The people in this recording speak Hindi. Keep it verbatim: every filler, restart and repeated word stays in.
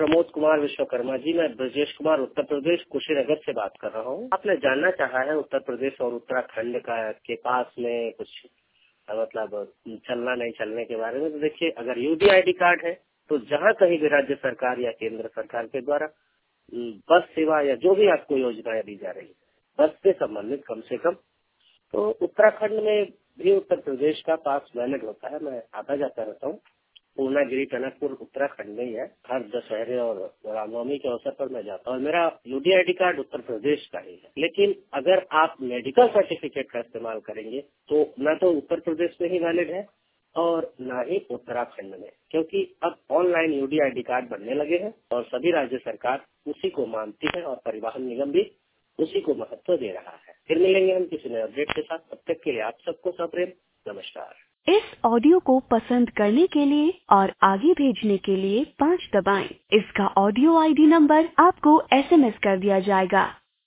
प्रमोद कुमार विश्वकर्मा जी, मैं ब्रजेश कुमार उत्तर प्रदेश कुशीनगर से बात कर रहा हूँ। आपने जानना चाहा है उत्तर प्रदेश और उत्तराखंड का के पास में कुछ मतलब चलना नहीं चलने के बारे में। तो देखिए, अगर यूडीआईडी कार्ड है तो जहाँ कहीं भी राज्य सरकार या केंद्र सरकार के द्वारा बस सेवा या जो भी आपको योजनाएं दी जा रही है बस से संबंधित कम से कम, तो उत्तराखंड में भी उत्तर प्रदेश का पास वैलिड होता है। मैं आता जाता रहता हूँ। पूर्णागिरी टनकपुर उत्तराखंड में ही है। हर दशहरे और रामनवमी के अवसर पर मैं जाता हूँ और मेरा यूडीआईडी कार्ड उत्तर प्रदेश का ही है। लेकिन अगर आप मेडिकल सर्टिफिकेट का इस्तेमाल करेंगे तो न तो उत्तर प्रदेश में ही वैलिड है और न ही उत्तराखंड में, क्योंकि अब ऑनलाइन यूडीआईडी कार्ड बनने लगे हैं और सभी राज्य सरकार उसी को मानती है और परिवहन निगम भी उसी को महत्व दे रहा है। फिर मिलेंगे हम किसी नए अपडेट के साथ। तब तक के लिए आप सबको सप्रेम नमस्कार। इस ऑडियो को पसंद करने के लिए और आगे भेजने के लिए पाँच दबाएं। इसका ऑडियो आईडी नंबर आपको एसएमएस कर दिया जाएगा।